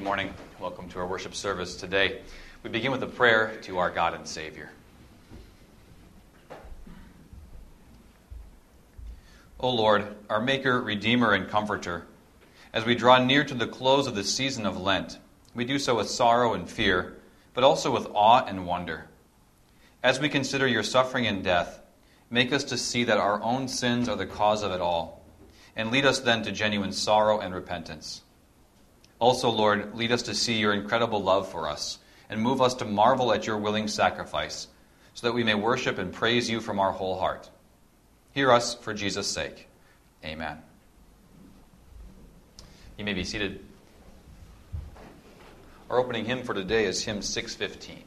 morning. Welcome to our worship service today. We begin with a prayer to our God and Savior. O Lord, our Maker, Redeemer, and Comforter, as we draw near to the close of the season of Lent, we do so with sorrow and fear, but also with awe and wonder. As we consider your suffering and death, make us to see that our own sins are the cause of it all, and lead us then to genuine sorrow and repentance. Also, Lord, lead us to see your incredible love for us, and move us to marvel at your willing sacrifice, so that we may worship and praise you from our whole heart. Hear us for Jesus' sake. Amen. You may be seated. Our opening hymn for today is hymn 615.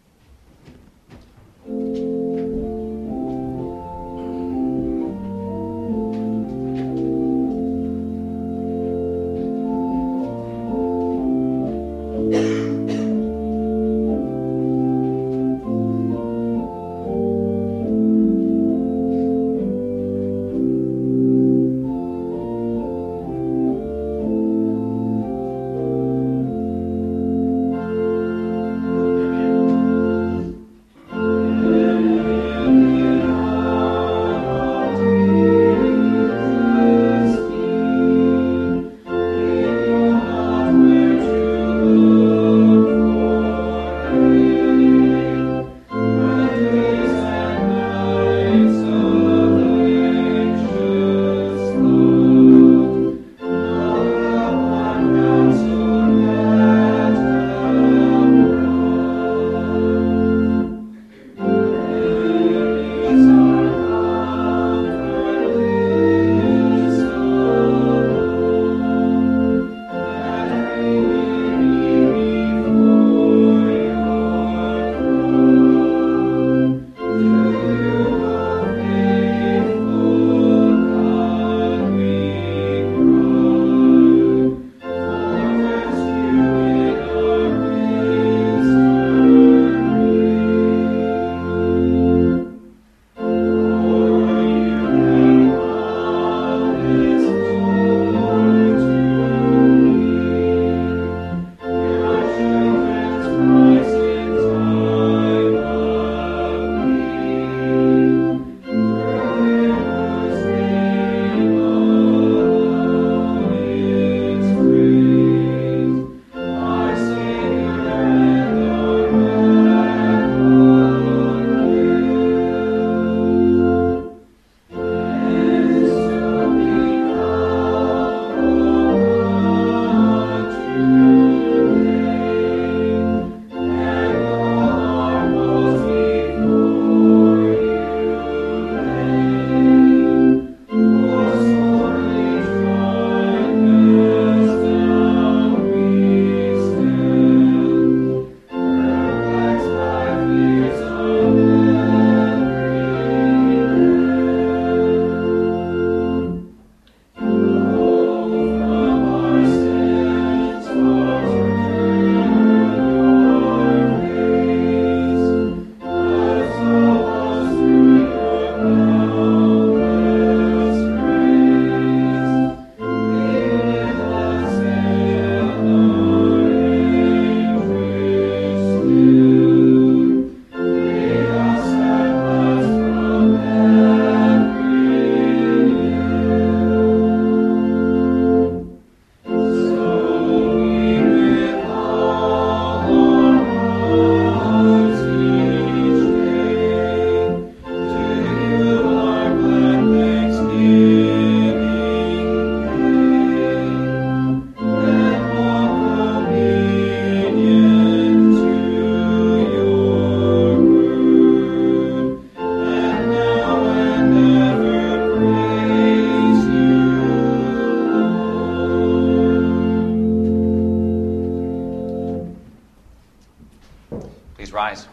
Rise.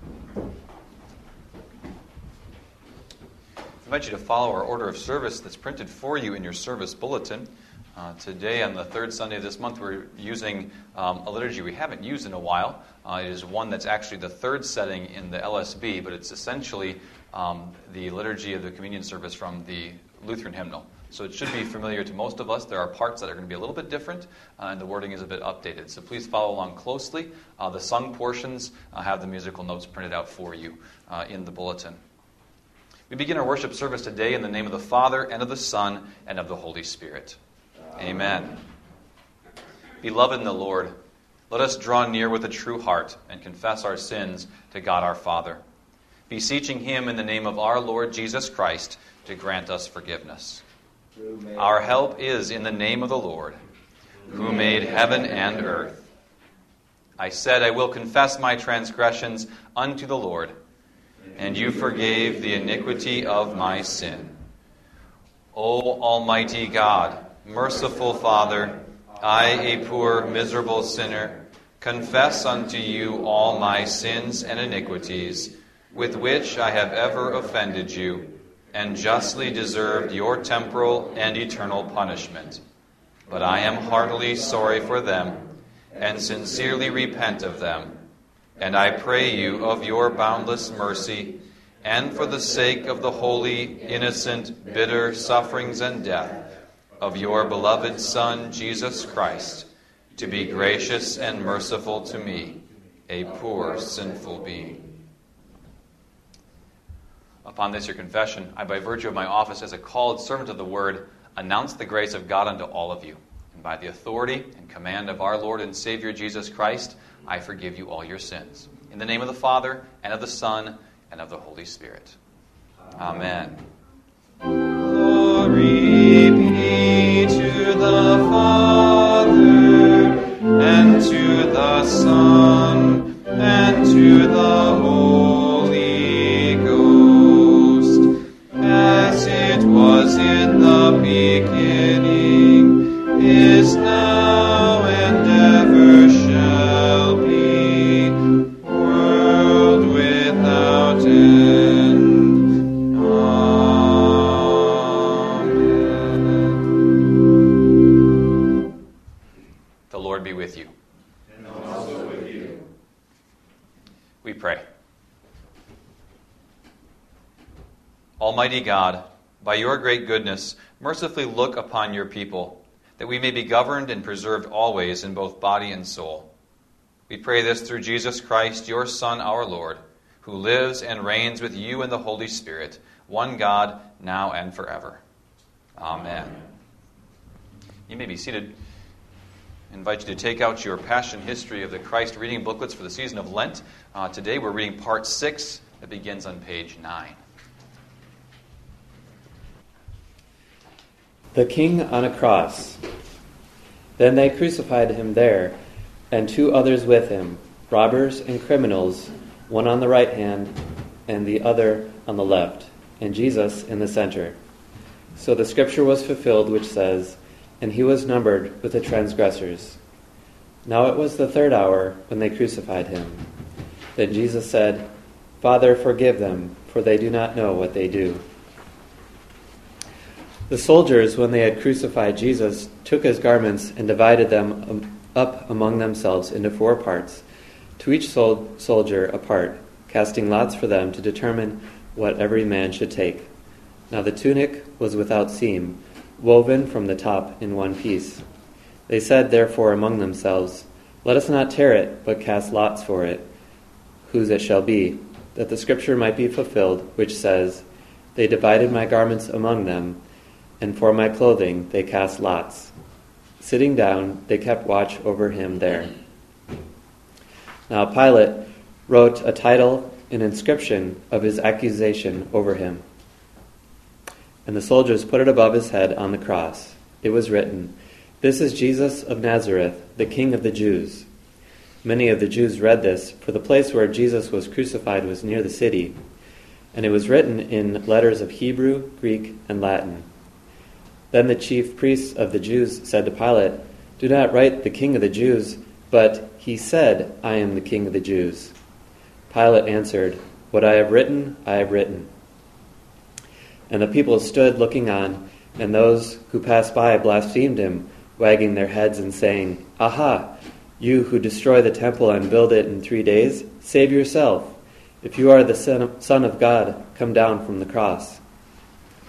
I invite you to follow our order of service that's printed for you in your service bulletin. Today, on the third Sunday of this month, we're using a liturgy we haven't used in a while. It is one that's actually the third setting in the LSB, but it's essentially the liturgy of the communion service from the Lutheran hymnal. So it should be familiar to most of us. There are parts that are going to be a little bit different, and the wording is a bit updated. So please follow along closely. The sung portions have the musical notes printed out for you in the bulletin. We begin our worship service today in the name of the Father, and of the Son, and of the Holy Spirit. Amen. Beloved in the Lord, let us draw near with a true heart and confess our sins to God our Father, beseeching Him in the name of our Lord Jesus Christ to grant us forgiveness. Our help is in the name of the Lord, who made heaven and earth. I said, I will confess my transgressions unto the Lord, and you forgave the iniquity of my sin. O Almighty God, merciful Father, I, a poor, miserable sinner, confess unto you all my sins and iniquities, with which I have ever offended you, and justly deserved your temporal and eternal punishment. But I am heartily sorry for them, and sincerely repent of them. And I pray you of your boundless mercy, and for the sake of the holy, innocent, bitter sufferings and death of your beloved Son, Jesus Christ, to be gracious and merciful to me, a poor, sinful being. Upon this your confession, I, by virtue of my office as a called servant of the Word, announce the grace of God unto all of you. And by the authority and command of our Lord and Savior Jesus Christ, I forgive you all your sins. In the name of the Father, and of the Son, and of the Holy Spirit. Amen. Glory be to the Father, and to the Son, and to the Holy Ghost, as it was in the beginning, is now, and ever shall be, world without end. Amen. The Lord be with you. And also with you. We pray. Almighty God, by your great goodness, mercifully look upon your people, that we may be governed and preserved always in both body and soul. We pray this through Jesus Christ, your Son, our Lord, who lives and reigns with you in the Holy Spirit, one God, now and forever. Amen. You may be seated. I invite you to take out your Passion History of the Christ reading booklets for the season of Lent. Today we're reading part 6 that begins on page 9. The King on a Cross. Then they crucified him there, and 2 others with him, robbers and criminals, one on the right hand and the other on the left, and Jesus in the center. So the scripture was fulfilled which says, and he was numbered with the transgressors. Now it was the 3rd hour when they crucified him. Then Jesus said, Father, forgive them, for they do not know what they do. The soldiers, when they had crucified Jesus, took his garments and divided them up among themselves into 4 parts, to each soldier a part, casting lots for them to determine what every man should take. Now the tunic was without seam, woven from the top in one piece. They said therefore among themselves, Let us not tear it, but cast lots for it, whose it shall be, that the scripture might be fulfilled, which says, They divided my garments among them, and for my clothing they cast lots. Sitting down, they kept watch over him there. Now Pilate wrote a title, an inscription of his accusation over him. And the soldiers put it above his head on the cross. It was written, This is Jesus of Nazareth, the King of the Jews. Many of the Jews read this, for the place where Jesus was crucified was near the city, and it was written in letters of Hebrew, Greek, and Latin. Then the chief priests of the Jews said to Pilate, Do not write the King of the Jews, but he said, I am the King of the Jews. Pilate answered, What I have written, I have written. And the people stood looking on, and those who passed by blasphemed him, wagging their heads and saying, Aha, you who destroy the temple and build it in 3 days, save yourself. If you are the Son of God, come down from the cross.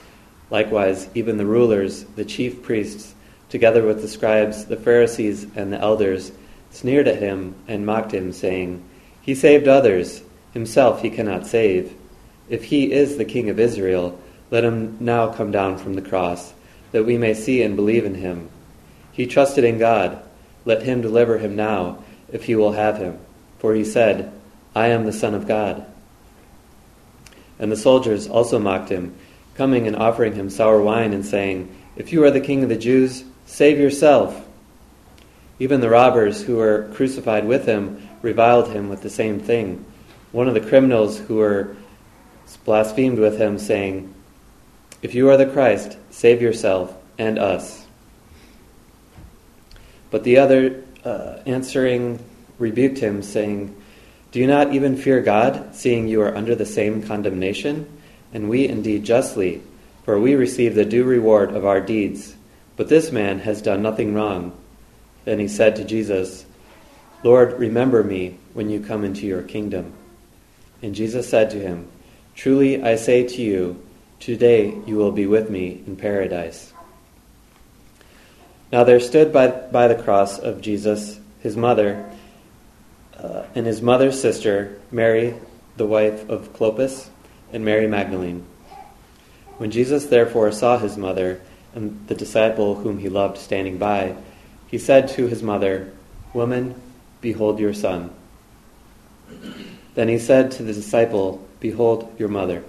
Likewise, even the rulers, the chief priests, together with the scribes, the Pharisees, and the elders, sneered at him and mocked him, saying, "He saved others, himself he cannot save. If he is the King of Israel, let him now come down from the cross, that we may see and believe in him. He trusted in God. Let him deliver him now, if he will have him. For he said, 'I am the Son of God.'" And the soldiers also mocked him, coming and offering him sour wine and saying, "If you are the King of the Jews, save yourself." Even the robbers who were crucified with him reviled him with the same thing. One of the criminals who were blasphemed with him, saying, "If you are the Christ, save yourself and us." But the other, answering, rebuked him, saying, "Do you not even fear God, seeing you are under the same condemnation? And we indeed justly, for we receive the due reward of our deeds. But this man has done nothing wrong." Then he said to Jesus, "Lord, remember me when you come into your kingdom." And Jesus said to him, "Truly I say to you, today you will be with me in paradise." Now there stood by the cross of Jesus his mother and his mother's sister, Mary, the wife of Clopas, and Mary Magdalene. When Jesus therefore saw his mother and the disciple whom he loved standing by, he said to his mother, "Woman, behold your son." Then he said to the disciple, "Behold your mother."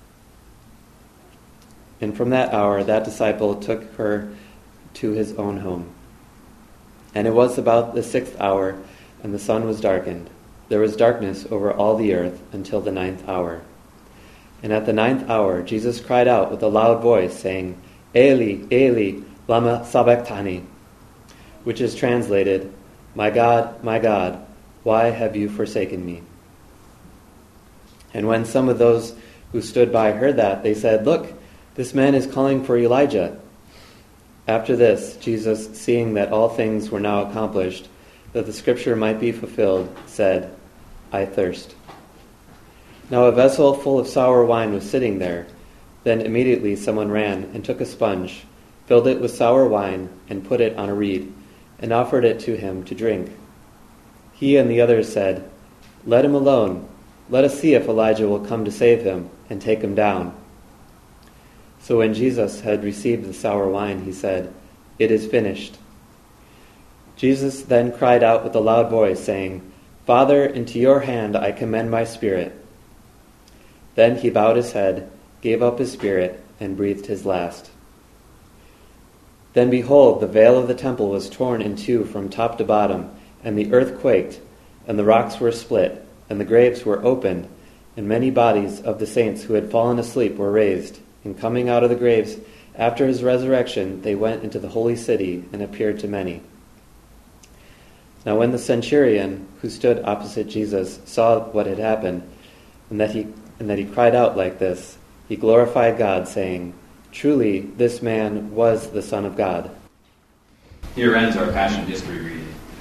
And from that hour that disciple took her to his own home. And it was about the 6th hour, and the sun was darkened. There was darkness over all the earth until the 9th hour. And at the 9th hour Jesus cried out with a loud voice, saying, "Eli, Eli, lama sabachthani," which is translated, my God, why have you forsaken me?" And when some of those who stood by heard that, they said, "Look, this man is calling for Elijah." After this, Jesus, seeing that all things were now accomplished, that the scripture might be fulfilled, said, "I thirst." Now a vessel full of sour wine was sitting there. Then immediately someone ran and took a sponge, filled it with sour wine, and put it on a reed, and offered it to him to drink. He and the others said, "Let him alone. Let us see if Elijah will come to save him and take him down." So when Jesus had received the sour wine, he said, "It is finished." Jesus then cried out with a loud voice, saying, "Father, into your hand I commend my spirit." Then he bowed his head, gave up his spirit, and breathed his last. Then behold, the veil of the temple was torn in two from top to bottom, and the earth quaked, and the rocks were split, and the graves were opened, and many bodies of the saints who had fallen asleep were raised. And coming out of the graves after his resurrection, they went into the holy city and appeared to many. Now when the centurion who stood opposite Jesus saw what had happened, and that he cried out like this, he glorified God, saying, "Truly this man was the Son of God." Here ends our Passion History reading.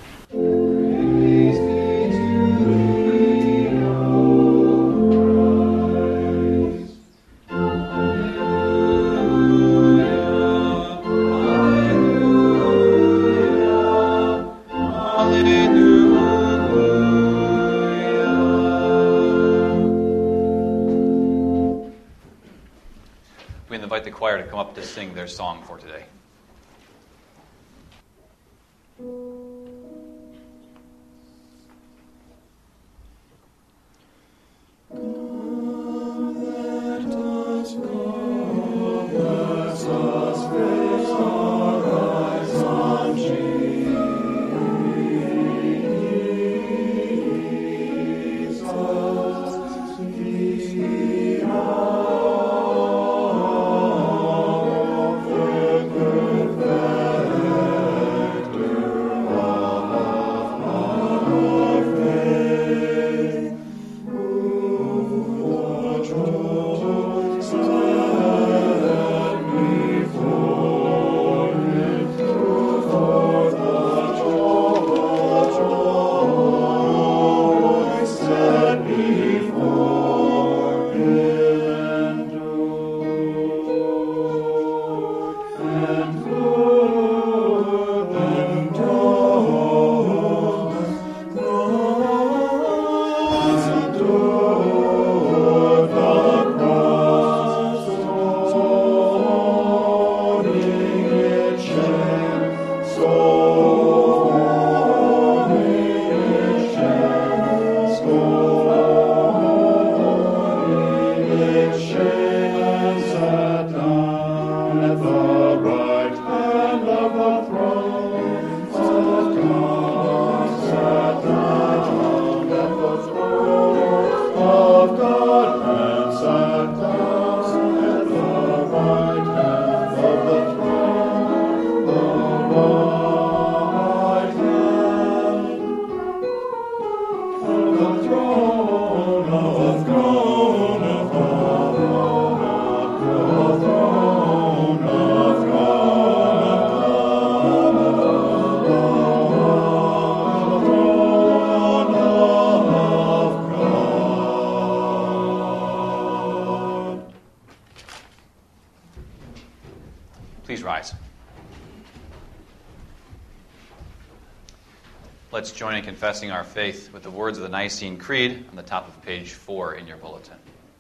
We invite the choir to come up to sing their song for today. Jesus, Let's join in confessing our faith with the words of the Nicene Creed on the top of page 4 in your bulletin.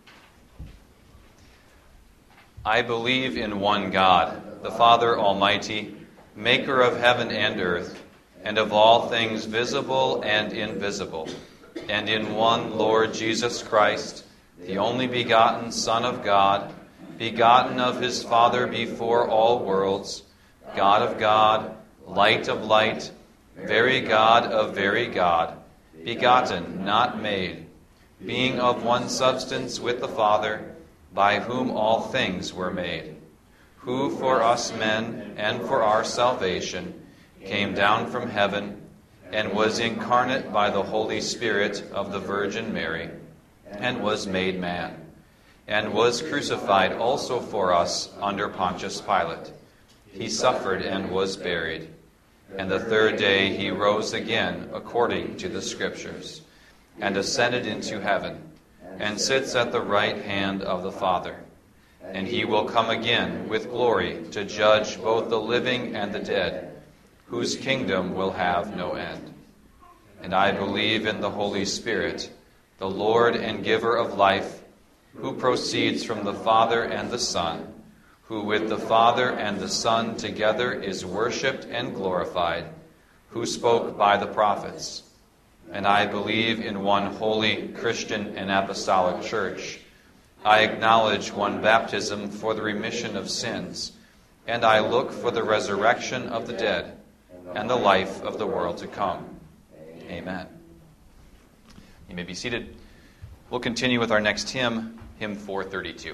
I believe in one God, the Father Almighty, maker of heaven and earth, and of all things visible and invisible, and in one Lord Jesus Christ, the only begotten Son of God, begotten of his Father before all worlds, God of God, light of light, very God of very God, begotten, not made, being of one substance with the Father, by whom all things were made, who for us men and for our salvation came down from heaven and was incarnate by the Holy Spirit of the Virgin Mary, and was made man, and was crucified also for us under Pontius Pilate. He suffered and was buried, and the third day he rose again according to the Scriptures, and ascended into heaven, and sits at the right hand of the Father. And he will come again with glory to judge both the living and the dead, whose kingdom will have no end. And I believe in the Holy Spirit, the Lord and giver of life, who proceeds from the Father and the Son, who with the Father and the Son together is worshipped and glorified, who spoke by the prophets. And I believe in one holy, Christian, and apostolic church. I acknowledge one baptism for the remission of sins, and I look for the resurrection of the dead and the life of the world to come. Amen. You may be seated. We'll continue with our next hymn, hymn 432.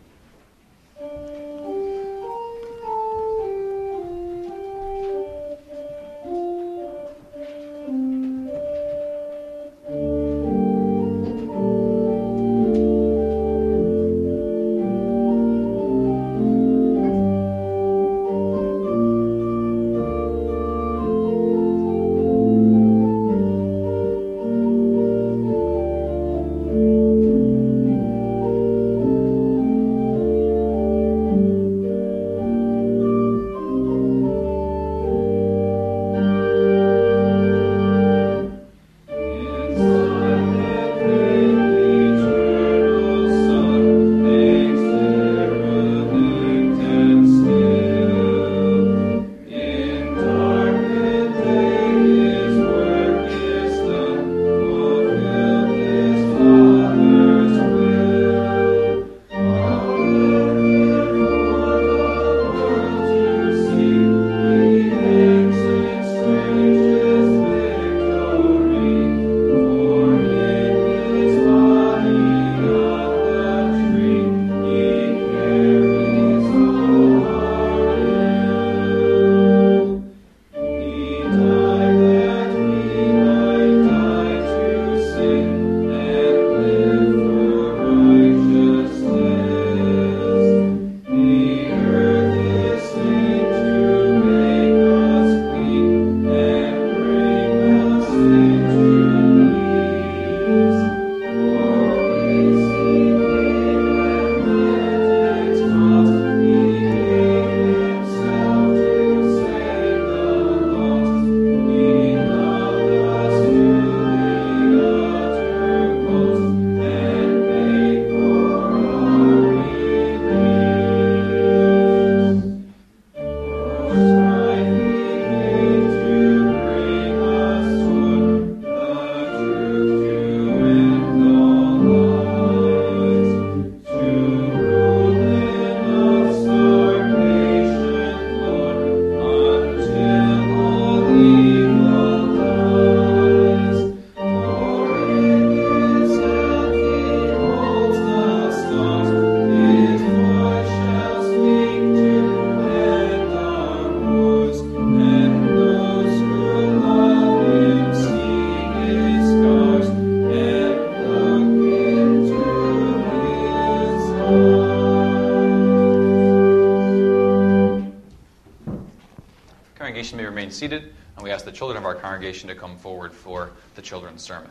Congregation may remain seated, and we ask the children of our congregation to come forward for the children's sermon.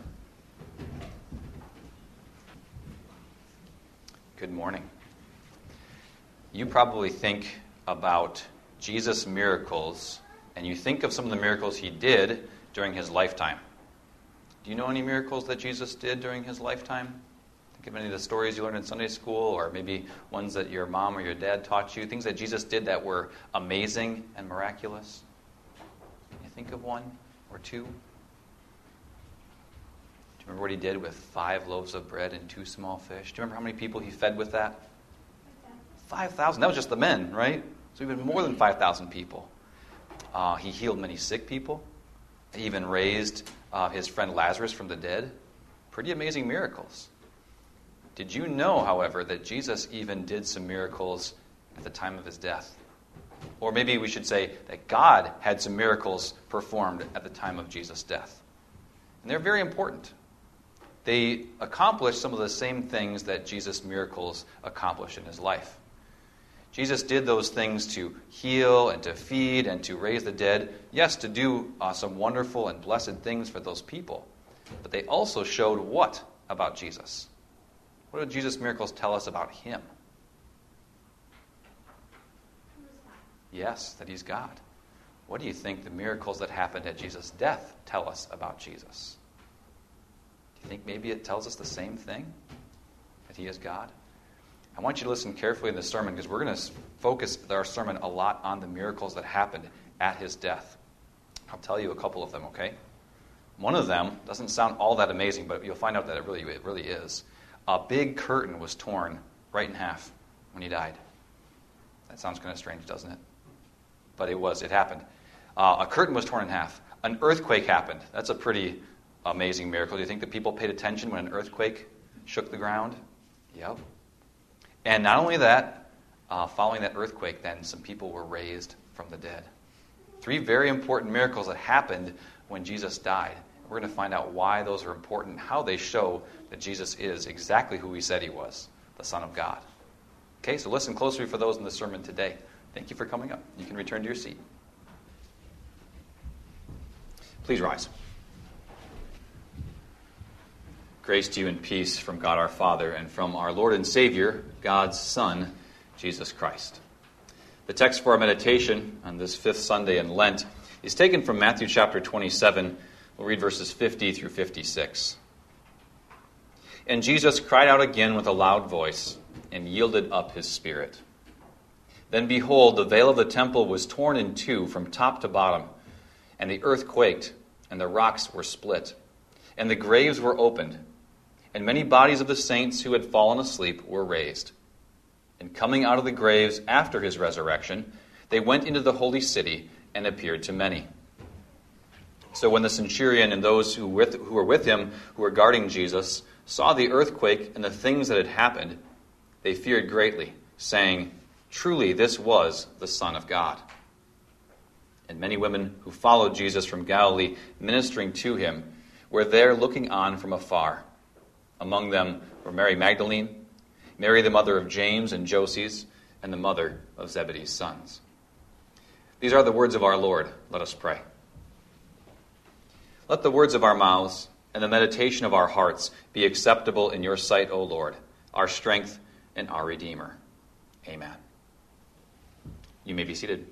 Good morning. You probably think about Jesus' miracles, and you think of some of the miracles he did, during his lifetime. Do you know any miracles that Jesus did during his lifetime? Think of any of the stories you learned in Sunday school, or maybe ones that your mom or your dad taught you, things that Jesus did that were amazing and miraculous. Can you think of one or two? Do you remember what he did with 5 loaves of bread and 2 small fish? Do you remember how many people he fed with that? 5,000. That was just the men, right? So even more than 5,000 people. He healed many sick people. He even raised his friend Lazarus from the dead. Pretty amazing miracles. Did you know, however, that Jesus even did some miracles at the time of his death? Or maybe we should say that God had some miracles performed at the time of Jesus' death. And they're very important. They accomplish some of the same things that Jesus' miracles accomplished in his life. Jesus did those things to heal and to feed and to raise the dead. Yes, to do some wonderful and blessed things for those people. But they also showed what about Jesus? What do Jesus' miracles tell us about him? Yes, that he's God. What do you think the miracles that happened at Jesus' death tell us about Jesus? Do you think maybe it tells us the same thing? That he is God? I want you to listen carefully in the sermon, because we're going to focus our sermon a lot on the miracles that happened at his death. I'll tell you a couple of them, okay? One of them doesn't sound all that amazing, but you'll find out that it really is. A big curtain was torn right in half when he died. That sounds kind of strange, doesn't it? But it happened. A curtain was torn in half. An earthquake happened. That's a pretty amazing miracle. Do you think that people paid attention when an earthquake shook the ground? Yep. And not only that, following that earthquake, then some people were raised from the dead. 3 very important miracles that happened when Jesus died. We're going to find out why those are important, how they show that Jesus is exactly who he said he was, the Son of God. Okay, so listen closely for those in the sermon today. Thank you for coming up. You can return to your seat. Please rise. Grace to you and peace from God our Father and from our Lord and Savior, God's Son, Jesus Christ. The text for our meditation on this 5th Sunday in Lent is taken from Matthew chapter 27. We'll read verses 50 through 56. And Jesus cried out again with a loud voice and yielded up his spirit. Then behold, the veil of the temple was torn in 2 from top to bottom, and the earth quaked, and the rocks were split, and the graves were opened, and many bodies of the saints who had fallen asleep were raised. And coming out of the graves after his resurrection, they went into the holy city and appeared to many. So when the centurion and those who were with him, who were guarding Jesus, saw the earthquake and the things that had happened, they feared greatly, saying, "Truly this was the Son of God." And many women who followed Jesus from Galilee, ministering to him, were there looking on from afar. Among them were Mary Magdalene, Mary the mother of James and Joses, and the mother of Zebedee's sons. These are the words of our Lord. Let us pray. Let the words of our mouths and the meditation of our hearts be acceptable in your sight, O Lord, our strength and our Redeemer. Amen. You may be seated.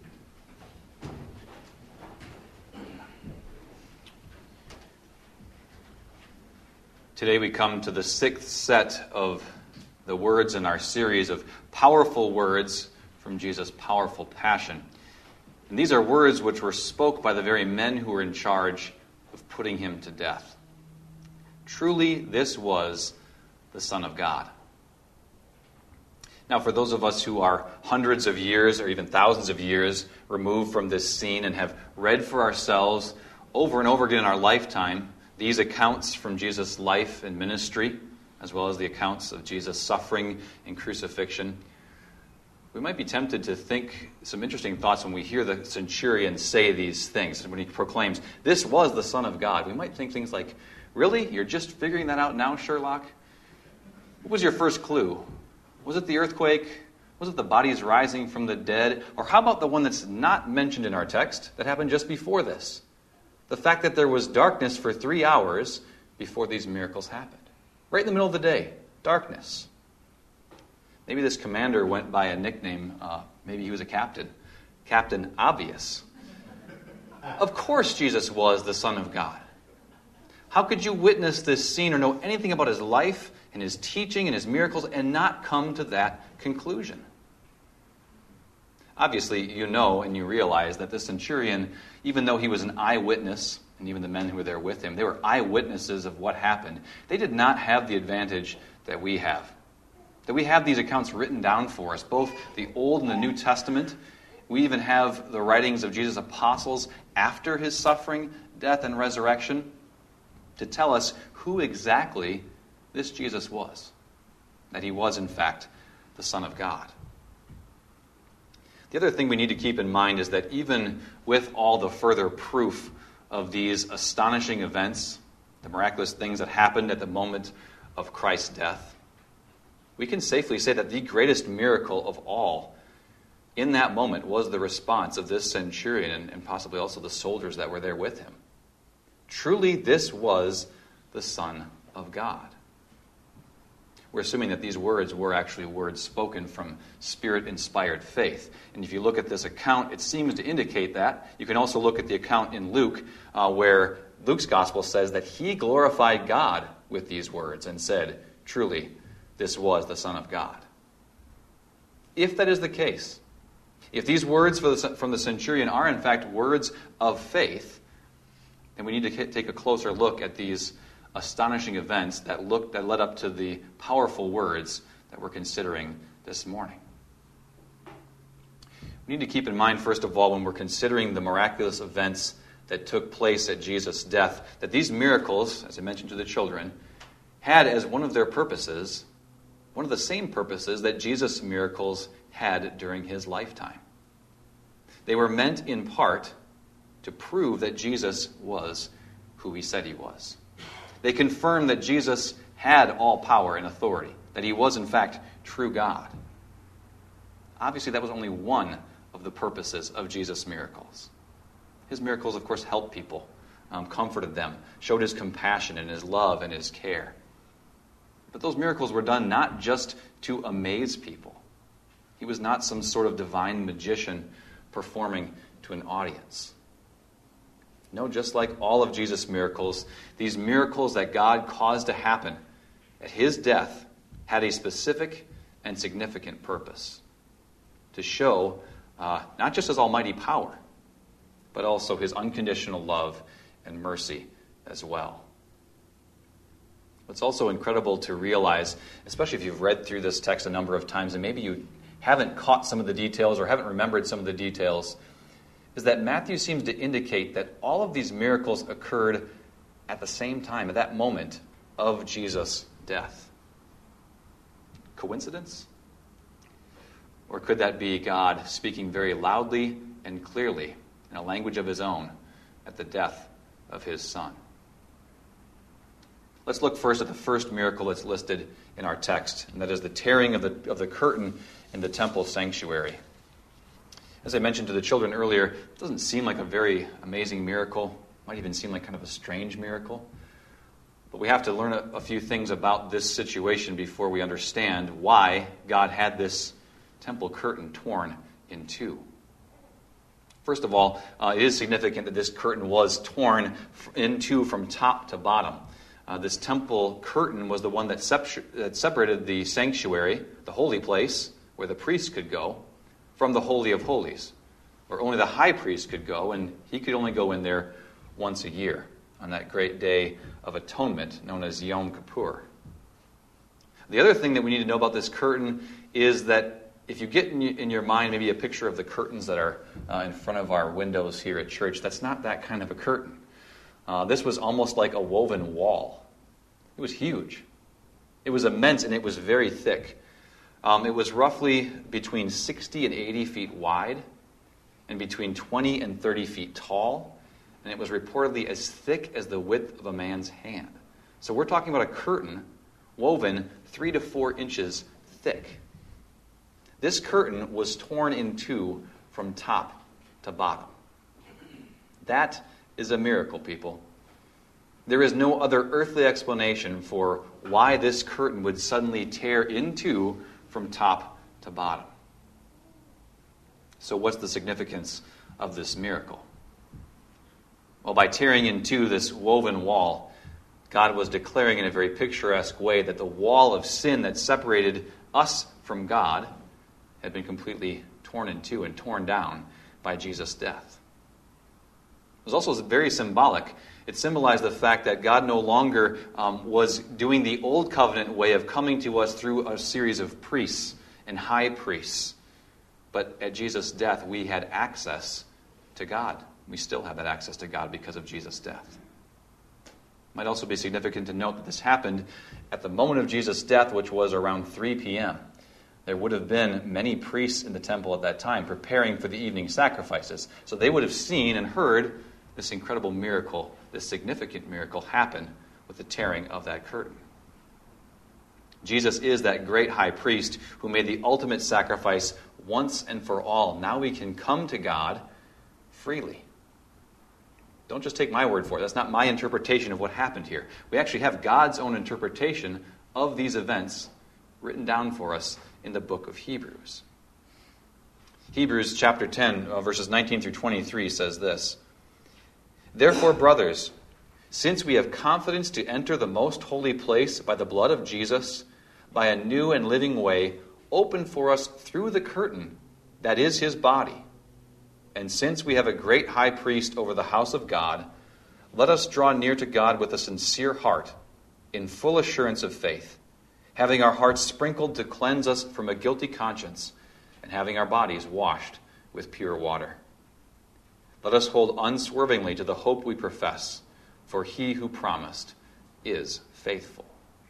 Today we come to the 6th set of the words in our series of powerful words from Jesus' powerful passion. And these are words which were spoke by the very men who were in charge of putting him to death. Truly, this was the Son of God. Now, for those of us who are hundreds of years or even thousands of years removed from this scene and have read for ourselves over and over again in our lifetime these accounts from Jesus' life and ministry, as well as the accounts of Jesus' suffering and crucifixion, we might be tempted to think some interesting thoughts when we hear the centurion say these things. When he proclaims, "This was the Son of God," we might think things like, "Really? You're just figuring that out now, Sherlock? What was your first clue? Was it the earthquake? Was it the bodies rising from the dead? Or how about the one that's not mentioned in our text that happened just before this? The fact that there was darkness for 3 hours before these miracles happened. Right in the middle of the day, darkness." Maybe this commander went by a nickname. Maybe he was a captain. Captain Obvious. Of course Jesus was the Son of God. How could you witness this scene or know anything about his life and his teaching and his miracles and not come to that conclusion? Obviously, you know and you realize that the centurion, even though he was an eyewitness, and even the men who were there with him, they were eyewitnesses of what happened. They did not have the advantage that we have. That we have these accounts written down for us, both the Old and the New Testament. We even have the writings of Jesus' apostles after his suffering, death, and resurrection to tell us who exactly this Jesus was. That he was, in fact, the Son of God. The other thing we need to keep in mind is that even with all the further proof of these astonishing events, the miraculous things that happened at the moment of Christ's death, we can safely say that the greatest miracle of all in that moment was the response of this centurion and possibly also the soldiers that were there with him. Truly, this was the Son of God. We're assuming that these words were actually words spoken from Spirit-inspired faith. And if you look at this account, it seems to indicate that. You can also look at the account in Luke, where Luke's gospel says that he glorified God with these words and said, truly, this was the Son of God. If that is the case, if these words from the centurion are in fact words of faith, then we need to take a closer look at these astonishing events that led up to the powerful words that we're considering this morning. We need to keep in mind, first of all, when we're considering the miraculous events that took place at Jesus' death, that these miracles, as I mentioned to the children, had as one of their purposes, one of the same purposes that Jesus' miracles had during his lifetime. They were meant in part to prove that Jesus was who he said he was. They confirmed that Jesus had all power and authority, that he was in fact true God. Obviously, that was only one of the purposes of Jesus' miracles. His miracles, of course, helped people, comforted them, showed his compassion and his love and his care. But those miracles were done not just to amaze people. He was not some sort of divine magician performing to an audience. No, just like all of Jesus' miracles, these miracles that God caused to happen at his death had a specific and significant purpose. To show not just his almighty power, but also his unconditional love and mercy as well. What's also incredible to realize, especially if you've read through this text a number of times and maybe you haven't caught some of the details or haven't remembered some of the details, is that Matthew seems to indicate that all of these miracles occurred at the same time, at that moment of Jesus' death. Coincidence? Or could that be God speaking very loudly and clearly in a language of his own at the death of his Son? Let's look first at the first miracle that's listed in our text, and that is the tearing of the curtain in the temple sanctuary. As I mentioned to the children earlier, it doesn't seem like a very amazing miracle. It might even seem like kind of a strange miracle. But we have to learn a few things about this situation before we understand why God had this temple curtain torn in two. First of all, it is significant that this curtain was torn in two from top to bottom. This temple curtain was the one that separated the sanctuary, the holy place, where the priests could go, from the Holy of Holies, where only the high priest could go, and he could only go in there once a year on that great day of atonement known as Yom Kippur. The other thing that we need to know about this curtain is that if you get in your mind maybe a picture of the curtains that are in front of our windows here at church, that's not that kind of a curtain. This was almost like a woven wall. It was huge. It was immense, and it was very thick. It was roughly between 60 and 80 feet wide and between 20 and 30 feet tall, and it was reportedly as thick as the width of a man's hand. So we're talking about a curtain woven 3 to 4 inches thick. This curtain was torn in two from top to bottom. That is a miracle, people. There is no other earthly explanation for why this curtain would suddenly tear in two from top to bottom. So what's the significance of this miracle? Well, by tearing into this woven wall, God was declaring in a very picturesque way that the wall of sin that separated us from God had been completely torn in two and torn down by Jesus' death. It was also very symbolic. It symbolized the fact that God no longer was doing the old covenant way of coming to us through a series of priests and high priests. But at Jesus' death, we had access to God. We still have that access to God because of Jesus' death. It might also be significant to note that this happened at the moment of Jesus' death, which was around 3 p.m. There would have been many priests in the temple at that time preparing for the evening sacrifices. So they would have seen and heard this incredible miracle, this significant miracle happen with the tearing of that curtain. Jesus is that great high priest who made the ultimate sacrifice once and for all. Now we can come to God freely. Don't just take my word for it. That's not my interpretation of what happened here. We actually have God's own interpretation of these events written down for us in the book of Hebrews. Hebrews chapter 10, verses 19 through 23 says this: "Therefore, brothers, since we have confidence to enter the most holy place by the blood of Jesus, by a new and living way, opened for us through the curtain that is his body, and since we have a great high priest over the house of God, let us draw near to God with a sincere heart, in full assurance of faith, having our hearts sprinkled to cleanse us from a guilty conscience, and having our bodies washed with pure water. Let us hold unswervingly to the hope we profess, for he who promised is faithful."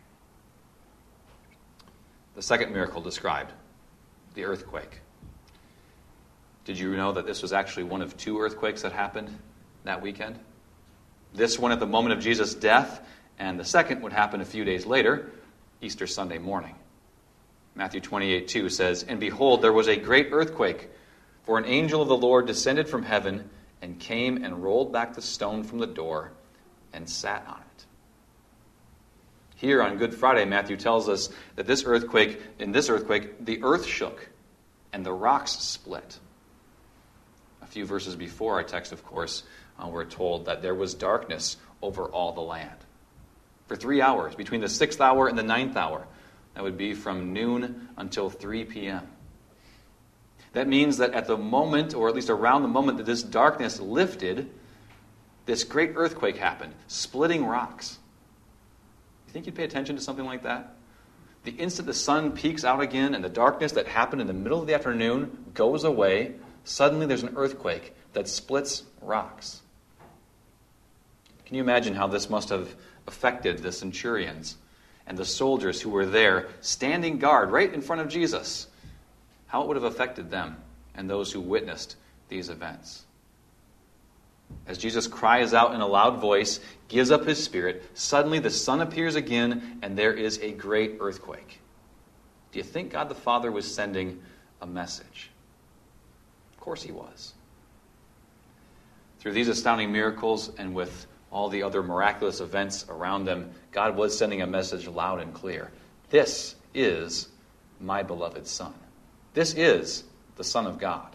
The second miracle described, the earthquake. Did you know that this was actually one of 2 earthquakes that happened that weekend? This one at the moment of Jesus' death, and the second would happen a few days later, Easter Sunday morning. Matthew 28:2 says, "And behold, there was a great earthquake, for an angel of the Lord descended from heaven and came and rolled back the stone from the door and sat on it." Here on Good Friday, Matthew tells us that in this earthquake, the earth shook and the rocks split. A few verses before our text, of course, we're told that there was darkness over all the land. For 3 hours, between the 6th hour and the 9th hour, that would be from noon until 3 p.m. That means that at the moment, or at least around the moment that this darkness lifted, this great earthquake happened, splitting rocks. You think you'd pay attention to something like that? The instant the sun peeks out again and the darkness that happened in the middle of the afternoon goes away, suddenly there's an earthquake that splits rocks. Can you imagine how this must have affected the centurions and the soldiers who were there standing guard right in front of Jesus? How it would have affected them and those who witnessed these events. As Jesus cries out in a loud voice, gives up his spirit, suddenly the sun appears again and there is a great earthquake. Do you think God the Father was sending a message? Of course he was. Through these astounding miracles and with all the other miraculous events around them, God was sending a message loud and clear. This is my beloved Son. This is the Son of God.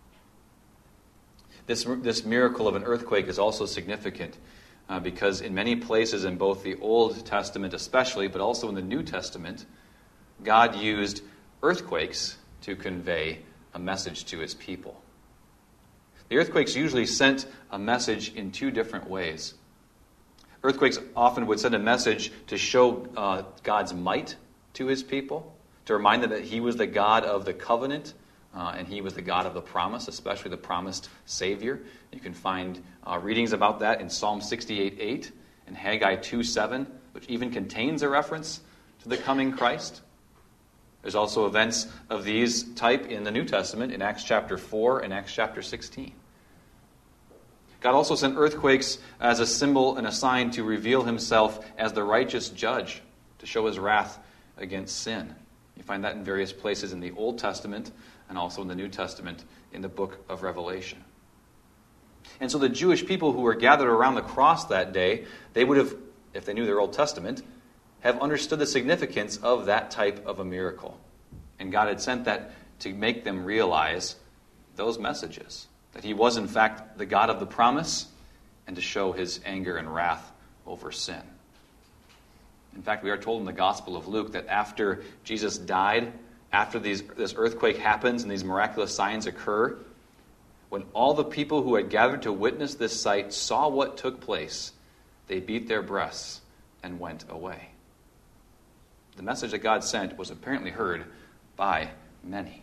This miracle of an earthquake is also significant because in many places in both the Old Testament especially, but also in the New Testament, God used earthquakes to convey a message to his people. The earthquakes usually sent a message in 2 different ways. Earthquakes often would send a message to show God's might to his people, to remind them that he was the God of the covenant, and he was the God of the promise, especially the promised Savior. You can find readings about that in Psalm 68:8 and Haggai 2:7, which even contains a reference to the coming Christ. There's also events of these type in the New Testament in Acts chapter 4 and Acts chapter 16. God also sent earthquakes as a symbol and a sign to reveal himself as the righteous judge, to show his wrath against sin. You find that in various places in the Old Testament and also in the New Testament in the book of Revelation. And so the Jewish people who were gathered around the cross that day, they would have, if they knew their Old Testament, have understood the significance of that type of a miracle. And God had sent that to make them realize those messages, that he was in fact the God of the promise and to show his anger and wrath over sin. In fact, we are told in the Gospel of Luke that after Jesus died, after this earthquake happens and these miraculous signs occur, when all the people who had gathered to witness this sight saw what took place, they beat their breasts and went away. The message that God sent was apparently heard by many.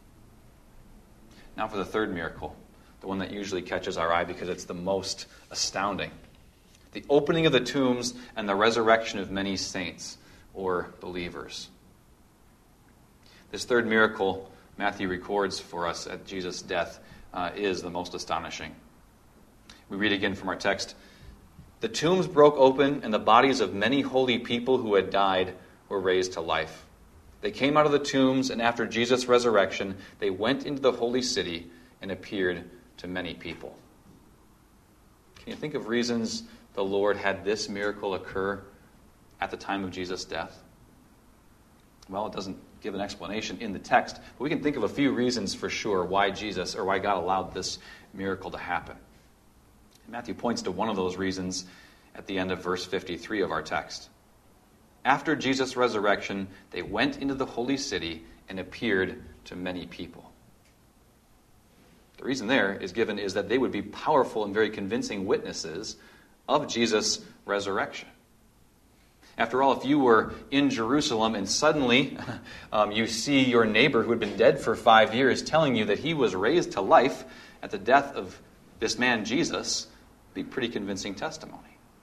Now for the third miracle, the one that usually catches our eye because it's the most astounding. The opening of the tombs and the resurrection of many saints or believers. This third miracle Matthew records for us at Jesus' death is the most astonishing. We read again from our text, "The tombs broke open, and the bodies of many holy people who had died were raised to life. They came out of the tombs, and after Jesus' resurrection, they went into the holy city and appeared to many people." Can you think of reasons the Lord had this miracle occur at the time of Jesus' death? Well, it doesn't give an explanation in the text, but we can think of a few reasons for sure why God allowed this miracle to happen. Matthew points to one of those reasons at the end of verse 53 of our text. After Jesus' resurrection, they went into the holy city and appeared to many people. The reason there is given is that they would be powerful and very convincing witnesses of Jesus' resurrection. After all, if you were in Jerusalem and suddenly you see your neighbor who had been dead for 5 years telling you that he was raised to life at the death of this man Jesus, it would be pretty convincing testimony.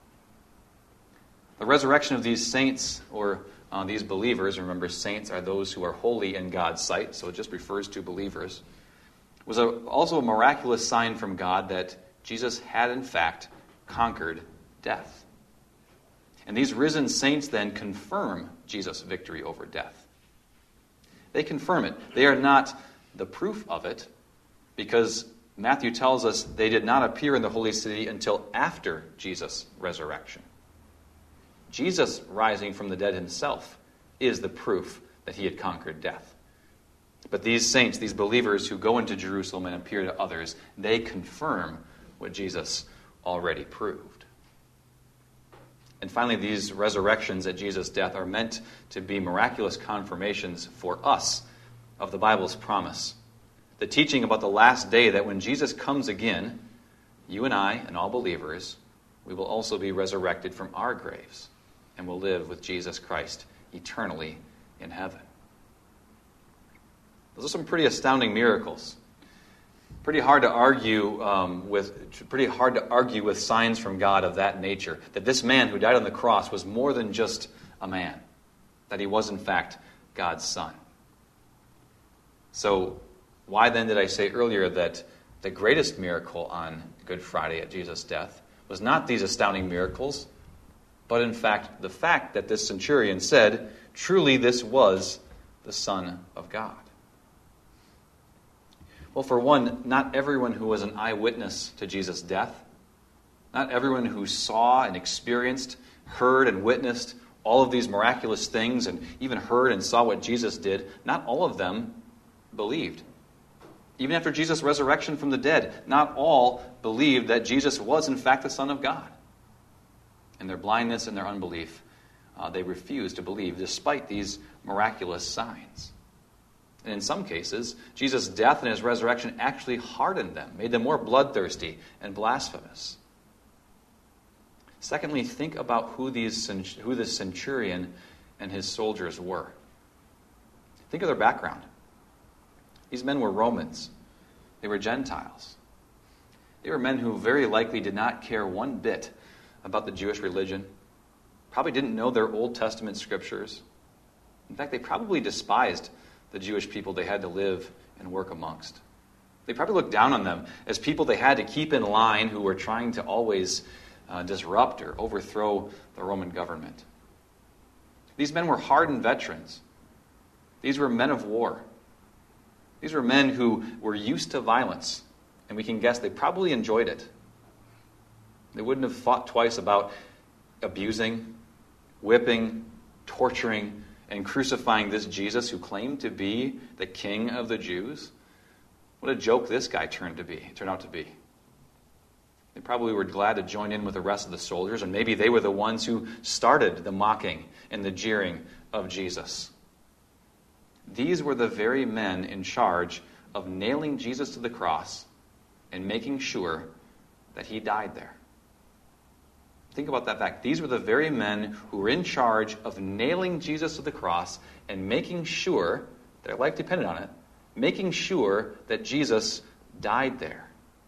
The resurrection of these saints or these believers, remember saints are those who are holy in God's sight, so it just refers to believers, was also a miraculous sign from God that Jesus had in fact conquered death. And these risen saints then confirm Jesus' victory over death. They confirm it. They are not the proof of it, because Matthew tells us they did not appear in the holy city until after Jesus' resurrection. Jesus rising from the dead himself is the proof that he had conquered death. But these saints, these believers who go into Jerusalem and appear to others, they confirm what Jesus already proved. And finally, these resurrections at Jesus' death are meant to be miraculous confirmations for us of the Bible's promise. The teaching about the last day that when Jesus comes again, you and I and all believers, we will also be resurrected from our graves and will live with Jesus Christ eternally in heaven. Those are some pretty astounding miracles. Pretty hard to argue with signs from God of that nature. That this man who died on the cross was more than just a man. That he was in fact God's son. So why then did I say earlier that the greatest miracle on Good Friday at Jesus' death was not these astounding miracles, but in fact the fact that this centurion said, truly this was the Son of God. Well, for one, not everyone who was an eyewitness to Jesus' death, not everyone who saw and experienced, heard and witnessed all of these miraculous things and even heard and saw what Jesus did, not all of them believed. Even after Jesus' resurrection from the dead, not all believed that Jesus was in fact the Son of God. In their blindness and their unbelief, they refused to believe despite these miraculous signs. And in some cases, Jesus' death and his resurrection actually hardened them, made them more bloodthirsty and blasphemous. Secondly, think about who the centurion and his soldiers were. Think of their background. These men were Romans. They were Gentiles. They were men who very likely did not care one bit about the Jewish religion, probably didn't know their Old Testament scriptures. In fact, they probably despised the Jewish people they had to live and work amongst. They probably looked down on them as people they had to keep in line who were trying to always disrupt or overthrow the Roman government. These men were hardened veterans. These were men of war. These were men who were used to violence, and we can guess they probably enjoyed it. They wouldn't have thought twice about abusing, whipping, torturing, and crucifying this Jesus who claimed to be the king of the Jews. What a joke this guy turned out to be. They probably were glad to join in with the rest of the soldiers, and maybe they were the ones who started the mocking and the jeering of Jesus. These were the very men in charge of nailing Jesus to the cross and making sure that he died there. Think about that fact. These were the very men who were in charge of nailing Jesus to the cross and making sure, their life depended on it, making sure that Jesus died there.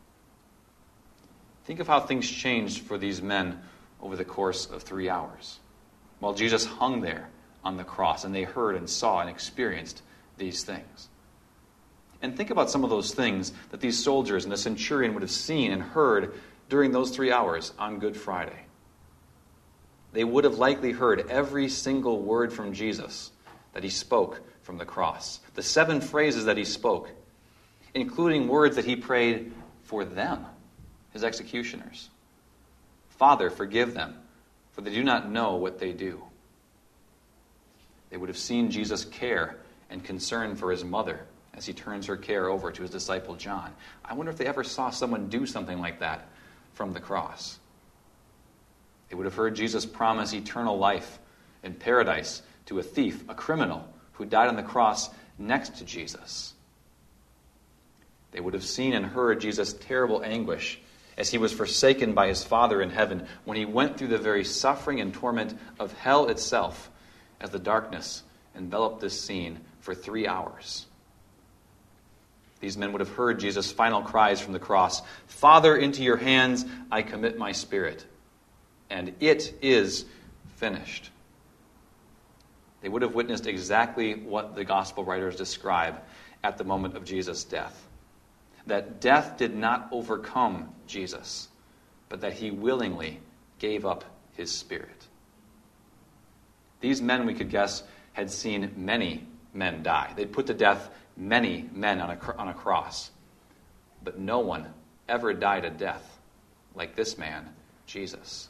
Think of how things changed for these men over the course of 3 hours, while Jesus hung there on the cross, and they heard and saw and experienced these things. And think about some of those things that these soldiers and the centurion would have seen and heard during those 3 hours on Good Friday. They would have likely heard every single word from Jesus that he spoke from the cross. The 7 phrases that he spoke, including words that he prayed for them, his executioners. Father, forgive them, for they do not know what they do. They would have seen Jesus' care and concern for his mother as he turns her care over to his disciple John. I wonder if they ever saw someone do something like that from the cross. They would have heard Jesus promise eternal life in paradise to a thief, a criminal, who died on the cross next to Jesus. They would have seen and heard Jesus' terrible anguish as he was forsaken by his Father in heaven, when he went through the very suffering and torment of hell itself as the darkness enveloped this scene for 3 hours. These men would have heard Jesus' final cries from the cross, Father, into your hands I commit my spirit. And it is finished. They would have witnessed exactly what the gospel writers describe at the moment of Jesus' death. That death did not overcome Jesus, but that he willingly gave up his spirit. These men, we could guess, had seen many men die. They'd put to death many men on a cross. But no one ever died a death like this man, Jesus.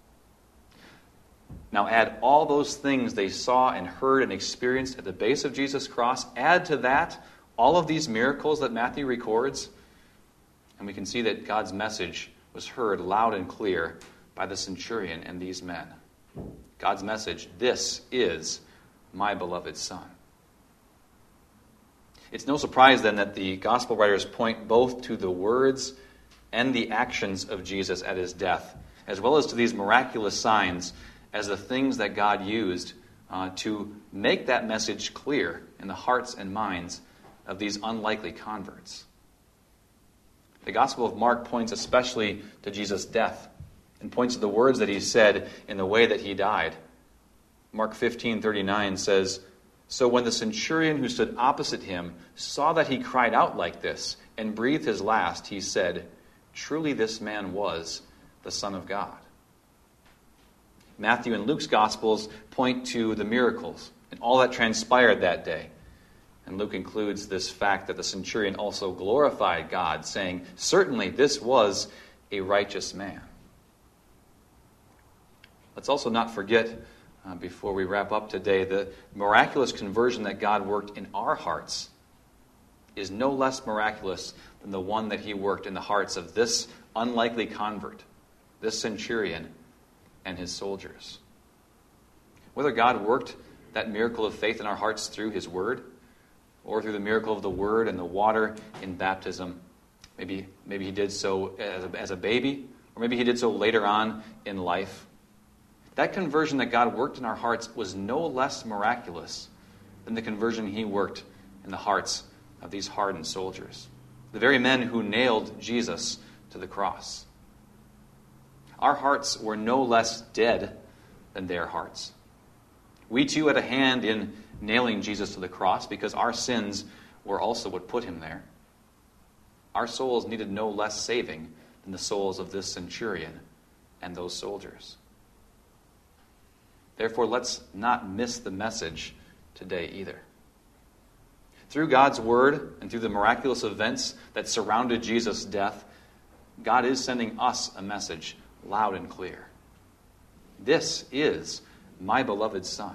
Now add all those things they saw and heard and experienced at the base of Jesus' cross. Add to that all of these miracles that Matthew records, and we can see that God's message was heard loud and clear by the centurion and these men. God's message, this is my beloved Son. It's no surprise then that the gospel writers point both to the words and the actions of Jesus at his death, as well as to these miraculous signs as the things that God used to make that message clear in the hearts and minds of these unlikely converts. The Gospel of Mark points especially to Jesus' death and points to the words that he said in the way that he died. Mark 15:39 says, So when the centurion who stood opposite him saw that he cried out like this and breathed his last, he said, Truly this man was the Son of God. Matthew and Luke's Gospels point to the miracles and all that transpired that day. And Luke includes this fact that the centurion also glorified God, saying, Certainly this was a righteous man. Let's also not forget, before we wrap up today, the miraculous conversion that God worked in our hearts is no less miraculous than the one that he worked in the hearts of this unlikely convert, this centurion, and his soldiers. Whether God worked that miracle of faith in our hearts through his word, or through the miracle of the word and the water in baptism, maybe he did so as a baby, or maybe he did so later on in life. That conversion that God worked in our hearts was no less miraculous than the conversion he worked in the hearts of these hardened soldiers, the very men who nailed Jesus to the cross. Our hearts were no less dead than their hearts. We too had a hand in nailing Jesus to the cross because our sins were also what put him there. Our souls needed no less saving than the souls of this centurion and those soldiers. Therefore, let's not miss the message today either. Through God's word and through the miraculous events that surrounded Jesus' death, God is sending us a message loud and clear. This is my beloved Son.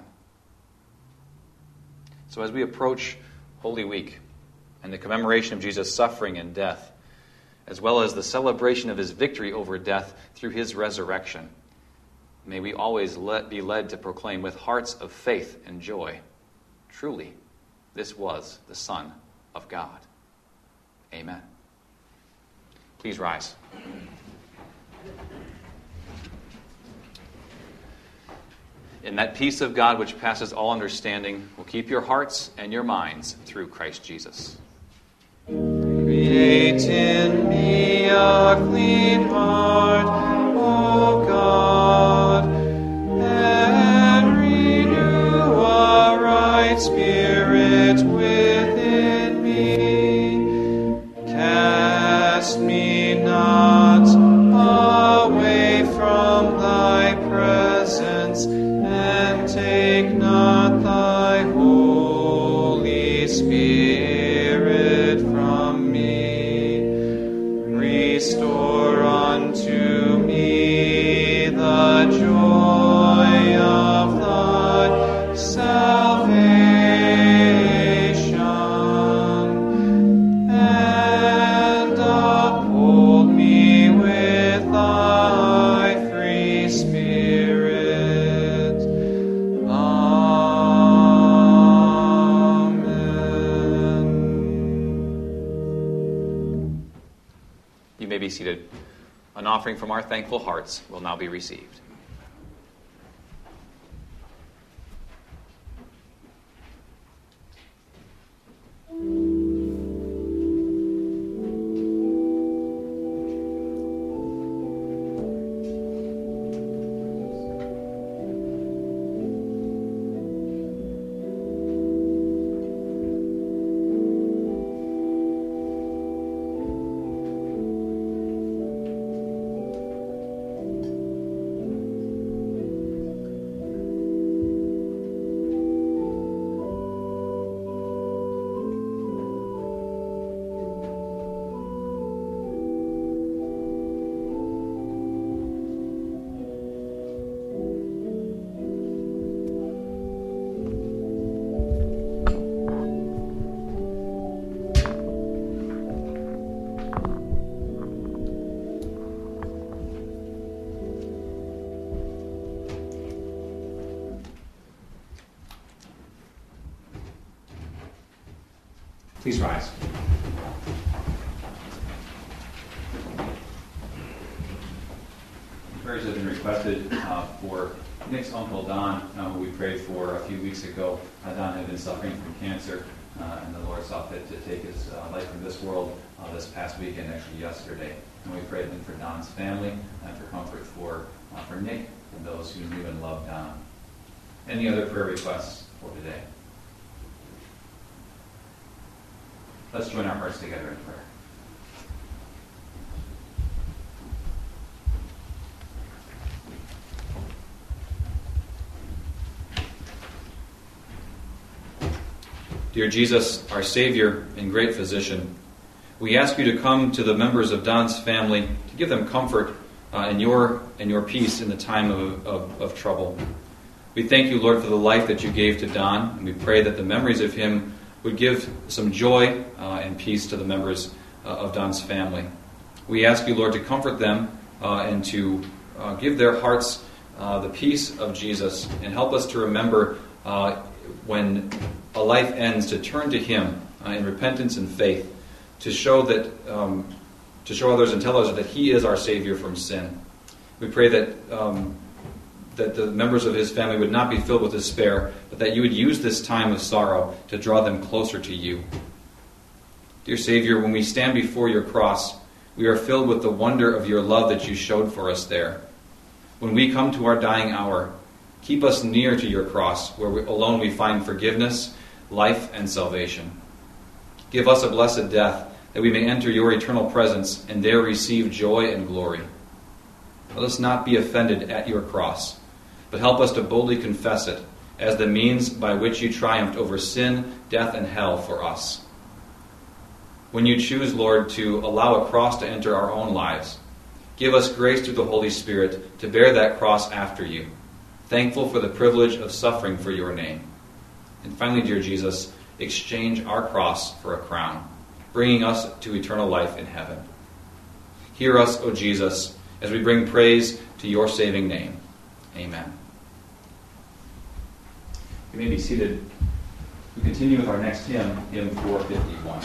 So as we approach Holy Week and the commemoration of Jesus' suffering and death, as well as the celebration of his victory over death through his resurrection. May we always be led to proclaim with hearts of faith and joy, truly, this was the Son of God. Amen. Please rise. And that peace of God which passes all understanding will keep your hearts and your minds through Christ Jesus. Create in me a clean heart, O God, and renew a right spirit within me. Cast me not away from thy presence, and take not thy Holy Spirit from me. Restore unto me the joy of thy salvation, and uphold me with thy free Spirit. Amen. You may be seated. An offering from our thankful hearts will now be received. Please rise. Prayers have been requested for Nick's uncle Don, who we prayed for a few weeks ago. Don had been suffering from cancer, and the Lord saw fit to take his life from this world this past weekend, actually yesterday. And we prayed then for Don's family and for comfort for Nick and those who knew and loved Don. Any other prayer requests for today? Let's join our hearts together in prayer. Dear Jesus, our Savior and great physician, we ask you to come to the members of Don's family to give them comfort and your peace in the time of trouble. We thank you, Lord, for the life that you gave to Don, and we pray that the memories of him would give some joy and peace to the members of Don's family. We ask you, Lord, to comfort them and to give their hearts the peace of Jesus, and help us to remember when a life ends to turn to him in repentance and faith, to show others and tell others that he is our Savior from sin. We pray that the members of his family would not be filled with despair, but that you would use this time of sorrow to draw them closer to you. Dear Savior, when we stand before your cross, we are filled with the wonder of your love that you showed for us there. When we come to our dying hour, keep us near to your cross, where alone we find forgiveness, life, and salvation. Give us a blessed death, that we may enter your eternal presence and there receive joy and glory. Let us not be offended at your cross, but help us to boldly confess it as the means by which you triumphed over sin, death, and hell for us. When you choose, Lord, to allow a cross to enter our own lives, give us grace through the Holy Spirit to bear that cross after you, thankful for the privilege of suffering for your name. And finally, dear Jesus, exchange our cross for a crown, bringing us to eternal life in heaven. Hear us, O Jesus, as we bring praise to your saving name. Amen. You may be seated. We continue with our next hymn, hymn 451.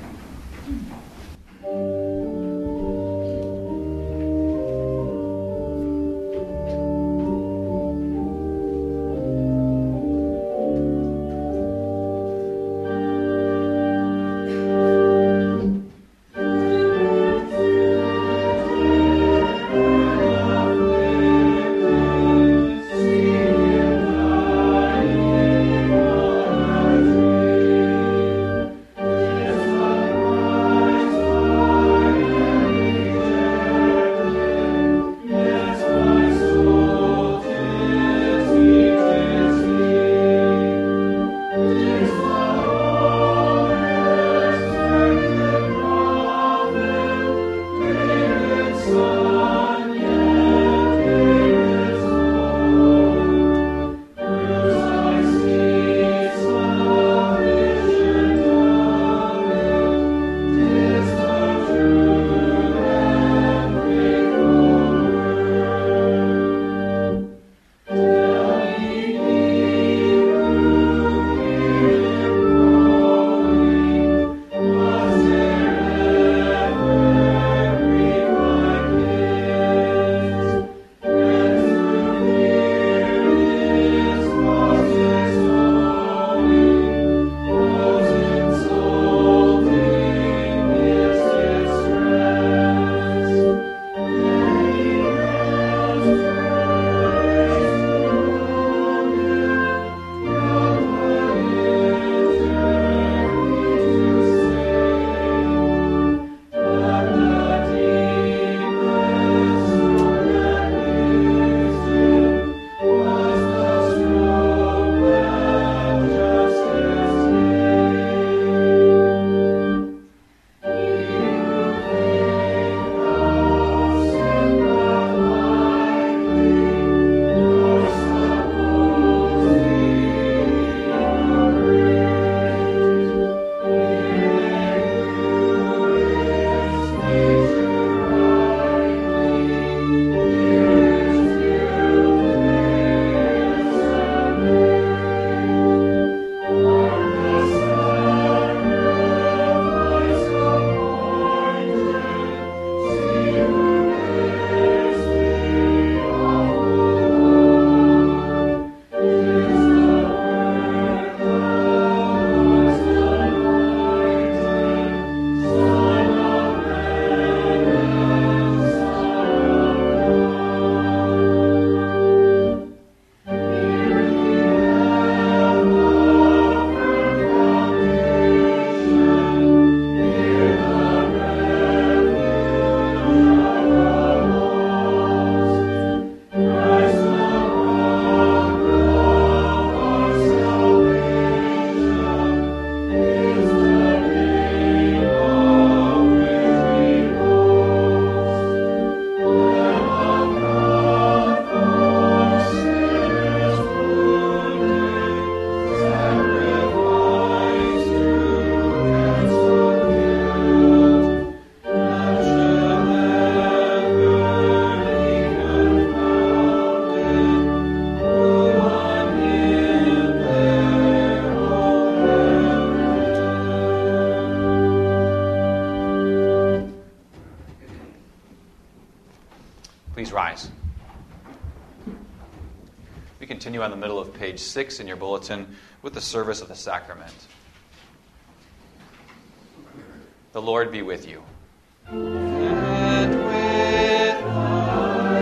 Please rise. We continue on the middle of page 6 in your bulletin with the service of the sacrament. The Lord be with you. And with thy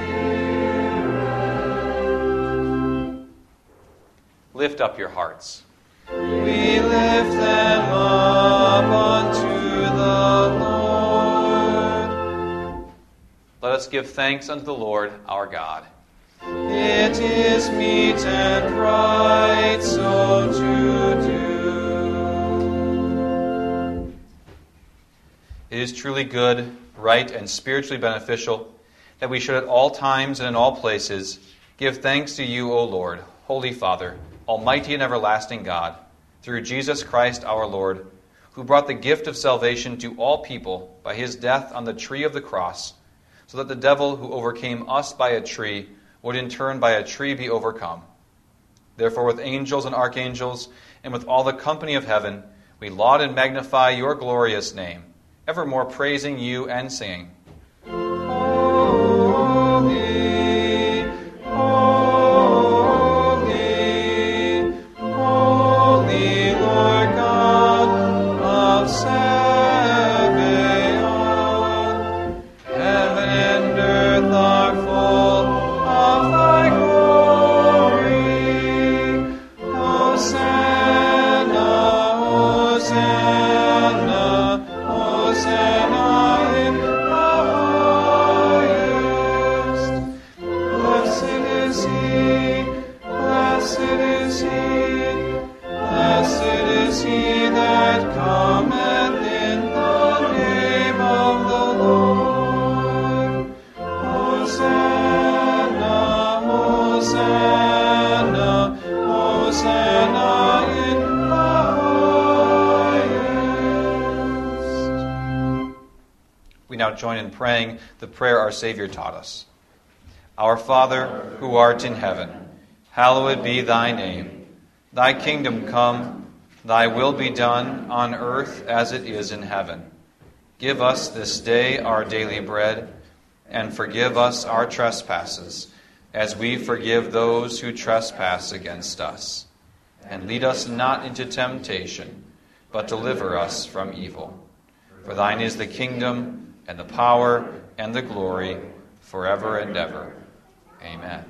spirit. Lift up your hearts. We lift them up unto the Lord. Let us give thanks unto the Lord our God. It is meet and right so to do. It is truly good, right, and spiritually beneficial that we should at all times and in all places give thanks to you, O Lord, Holy Father, Almighty and everlasting God, through Jesus Christ our Lord, who brought the gift of salvation to all people by his death on the tree of the cross, so that the devil who overcame us by a tree would in turn by a tree be overcome. Therefore, with angels and archangels, and with all the company of heaven, we laud and magnify your glorious name, evermore praising you and singing, Holy, holy, holy Lord God of Sabaoth. Heaven and earth are full of thy glory. Hosanna, Hosanna, Hosanna in the highest. Blessed is he, blessed is he, blessed is he that cometh in the name of the Lord. Hosanna, Hosanna, Hosanna in the highest. We now join in praying the prayer our Savior taught us. Our Father, who art in heaven, hallowed be thy name. Thy kingdom come, thy will be done on earth as it is in heaven. Give us this day our daily bread, and forgive us our trespasses, as we forgive those who trespass against us. And lead us not into temptation, but deliver us from evil. For thine is the kingdom, and the power, and the glory, forever and ever. Amen.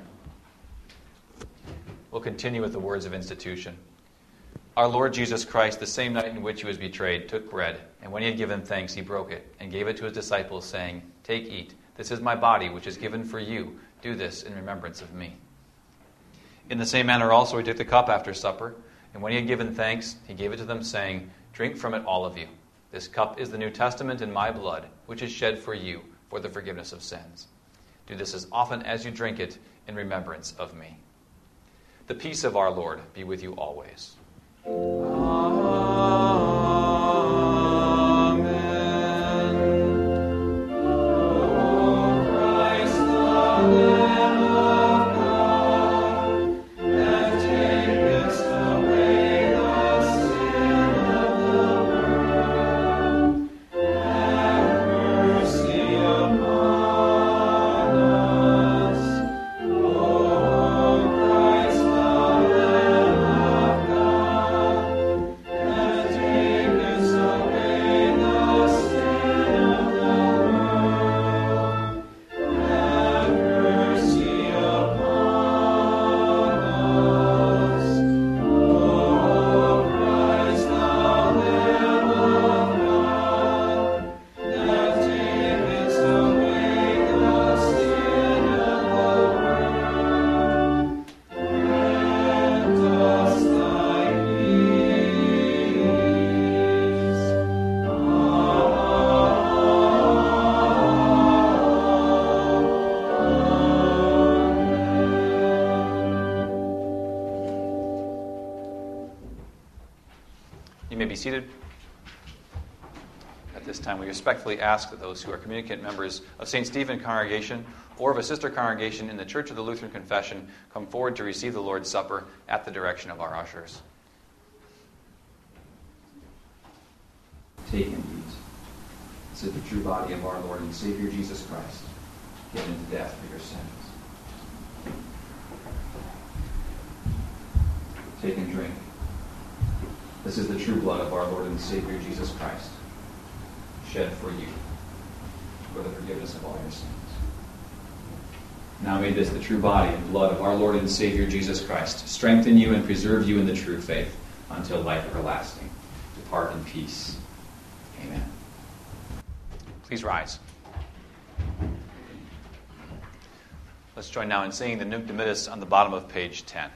We'll continue with the words of institution. Our Lord Jesus Christ, the same night in which he was betrayed, took bread, and when he had given thanks, he broke it, and gave it to his disciples, saying, Take, eat. This is my body, which is given for you. Do this in remembrance of me. In the same manner also he took the cup after supper, and when he had given thanks, he gave it to them, saying, Drink from it, all of you. This cup is the New Testament in my blood, which is shed for you for the forgiveness of sins. Do this as often as you drink it in remembrance of me. The peace of our Lord be with you always. Amen. O Christ, the Lamb of God, that takest away the sin of the world, have mercy upon us. O Christ, the Lamb of God, that takest away the sin of the world, have mercy upon us. O Christ, the Lamb of God, that takest away the sin of the world, grant us thy peace. You may be seated. At this time, we respectfully ask that those who are communicant members of St. Stephen Congregation or of a sister congregation in the Church of the Lutheran Confession come forward to receive the Lord's Supper at the direction of our ushers. Take and eat. This is the true body of our Lord and Savior Jesus Christ, given to death for your sins. Take and drink. This is the true blood of our Lord and Savior Jesus Christ, shed for you for the forgiveness of all your sins. Now may this, the true body and blood of our Lord and Savior Jesus Christ, strengthen you and preserve you in the true faith until life everlasting. Depart in peace. Amen. Please rise. Let's join now in singing the Nunc Dimittis on the bottom of page 10.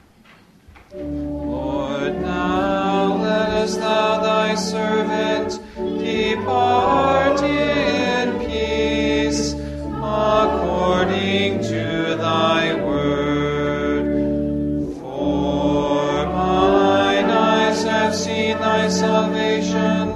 Lord, now lettest thou thy servant depart in peace, according to thy word. For mine eyes have seen thy salvation,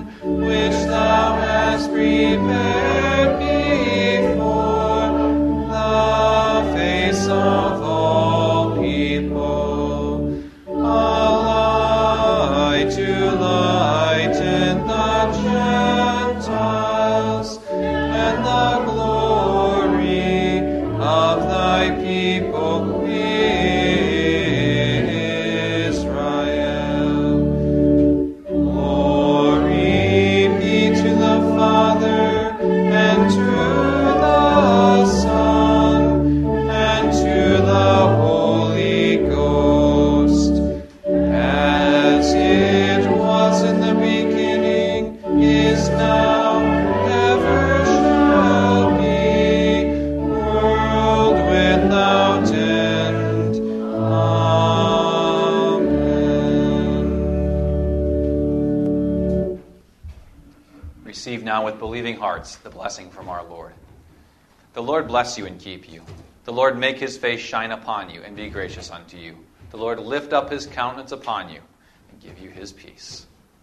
receive now with believing hearts the blessing from our Lord. The Lord bless you and keep you. The Lord make his face shine upon you and be gracious unto you. The Lord lift up his countenance upon you and give you his peace.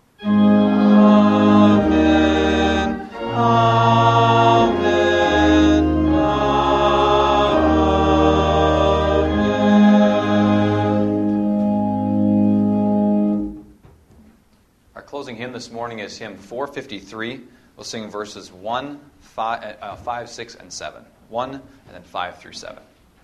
Amen. Amen. Amen. Our closing hymn this morning is hymn 453. We'll sing verses 1, 5, 6, and 7. 1, and then 5 through 7.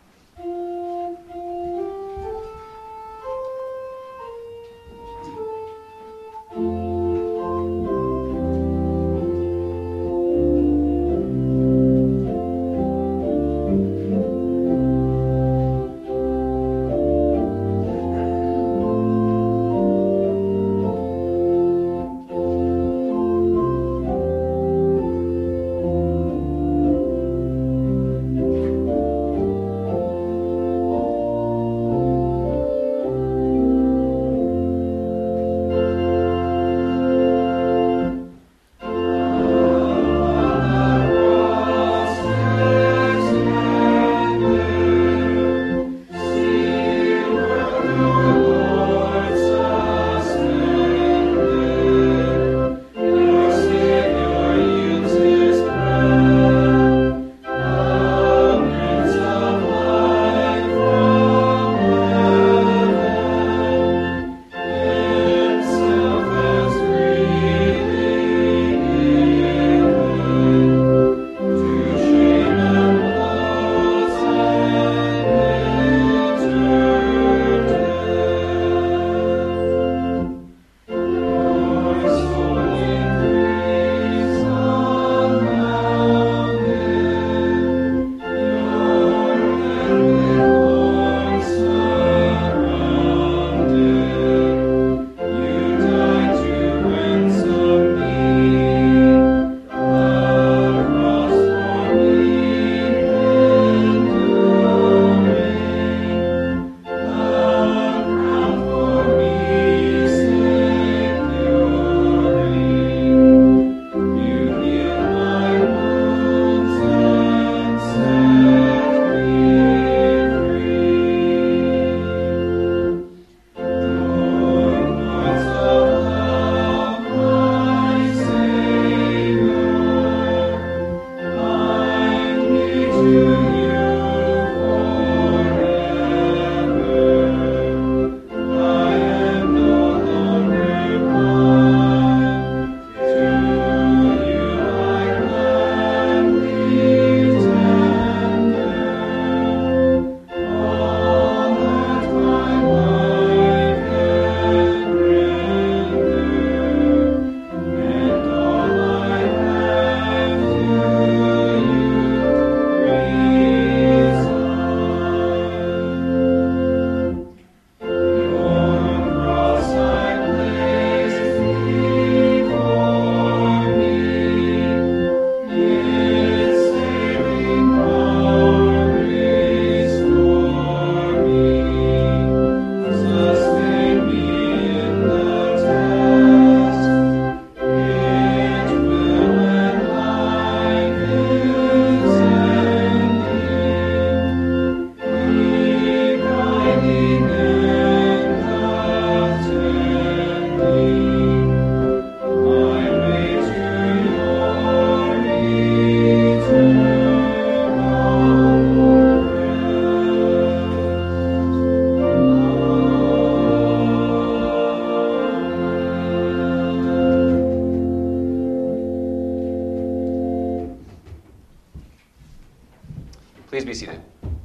Please be seated.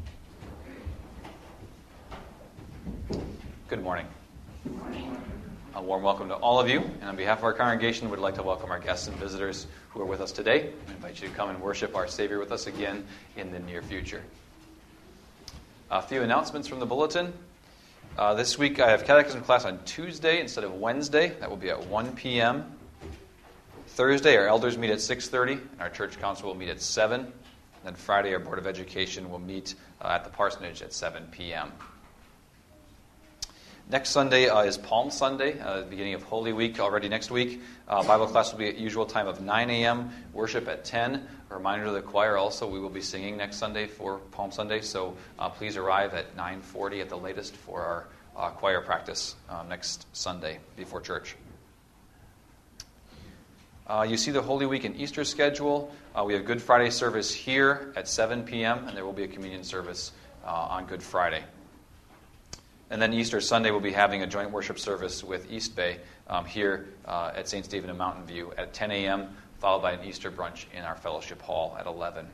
Good morning. A warm welcome to all of you, and on behalf of our congregation, we'd like to welcome our guests and visitors who are with us today. I invite you to come and worship our Savior with us again in the near future. A few announcements from the bulletin. This week I have catechism class on Tuesday instead of Wednesday. That will be at 1 p.m. Thursday, our elders meet at 6:30, and our church council will meet at 7. Then Friday, our Board of Education will meet at the parsonage at 7 p.m. Next Sunday is Palm Sunday, the beginning of Holy Week already next week. Bible class will be at usual time of 9 a.m., worship at 10. A reminder to the choir also, we will be singing next Sunday for Palm Sunday, so please arrive at 9:40 at the latest for our choir practice next Sunday before church. You see the Holy Week and Easter schedule. We have Good Friday service here at 7 p.m., and there will be a communion service on Good Friday. And then Easter Sunday, we'll be having a joint worship service with East Bay here at St. Stephen in Mountain View at 10 a.m., followed by an Easter brunch in our fellowship hall at 11.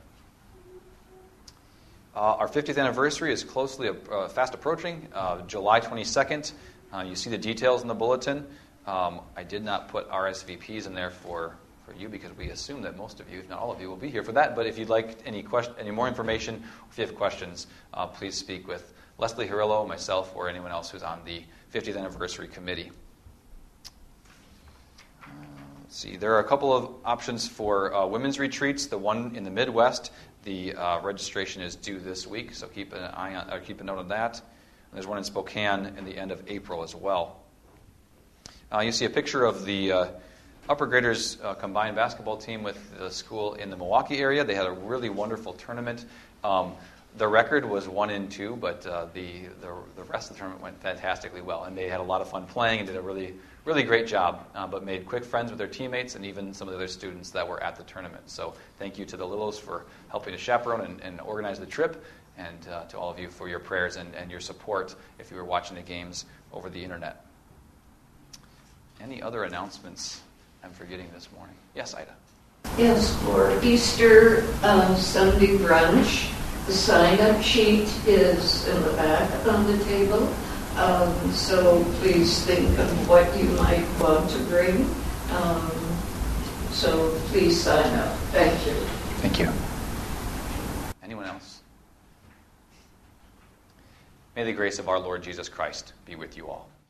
Our 50th anniversary is fast approaching, July 22nd. You see the details in the bulletin. I did not put RSVPs in there for you because we assume that most of you, if not all of you, will be here for that. But if you'd like any more information, or if you have questions, please speak with Leslie Hirillo, myself, or anyone else who's on the 50th anniversary committee. Let's see. There are a couple of options for women's retreats. The one in the Midwest, the registration is due this week, so keep a note on that. And there's one in Spokane in the end of April as well. You see a picture of the upper graders combined basketball team with the school in the Milwaukee area. They had a really wonderful tournament. The record was 1-2, but the rest of the tournament went fantastically well, and they had a lot of fun playing and did a really, really great job, but made quick friends with their teammates and even some of the other students that were at the tournament. So thank you to the Lillos for helping to chaperone and organize the trip, and to all of you for your prayers and your support if you were watching the games over the internet. Any other announcements I'm forgetting this morning? Yes, Ida. Yes, for Easter Sunday brunch, the sign-up sheet is in the back on the table. So please think of what you might want to bring. So please sign up. Thank you. Thank you. Anyone else? May the grace of our Lord Jesus Christ be with you all.